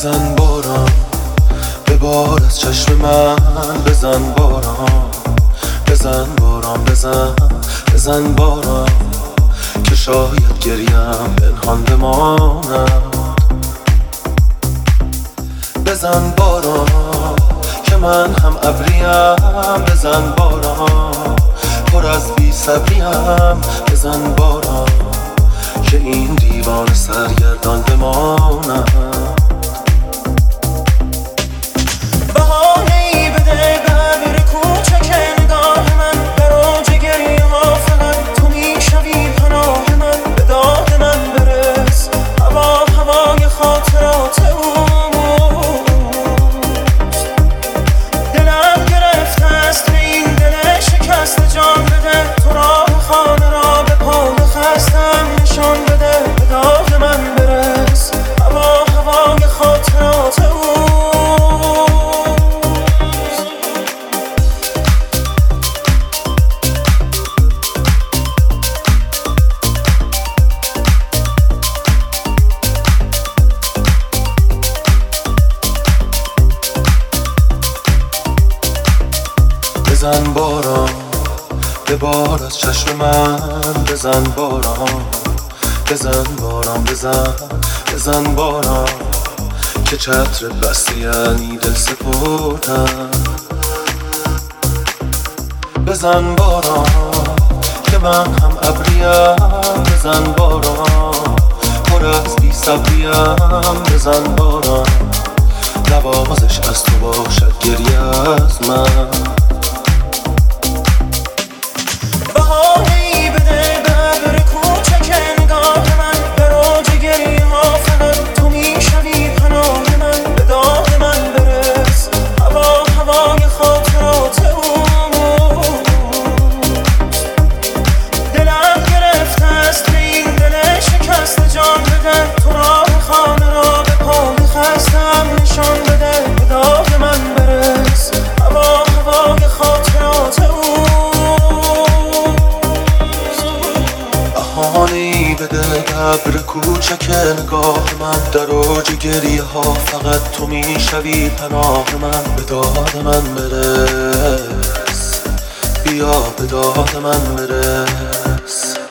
بزن باران ببار از چشم من، بزن باران بزن باران بزن باران که شاید گریم پنهان بماند. بزن باران که من هم ابریم، بزن باران پر از بی صبریم، بزن باران که این دیوان سرگردان بماند. بهانه‌ای بده به ابر کوچک نگاه من، در اوج گریه ها فقط تو میشوی پناه من. به داد من برس هوای خاطرات اوست. دلم گرفته است به این دل شکست، جان بده تو راه خانه را به پای خستم نشان بده. به داد من برس هوای خاطرات اوست. بزن باران ببار از چشم من، بزن باران بزن باران بزن باران که چتر بستی یعنی دل سپردم. بزن باران که من هم ابریم، بزن باران پر از بی صبریم، بزن باران نوازش از تو باشد گریه از من. بهانه‌ای بده به ابر کوچک نگاه من، در اوج گریه ها فقط تو میشوی پناه من. به داد من برس هوای خاطرات اوست. دلم گرفته است به این دل شکست، جان بده تو راه خانه را به پای خستم نشان بده. به داد من برس هوای خاطرات اوست. بهانه‌ای بده ابر کوچک نگاه من، در اوج گریه ها فقط تو میشوی پناه من. به داد من برس بیا به داد من برس.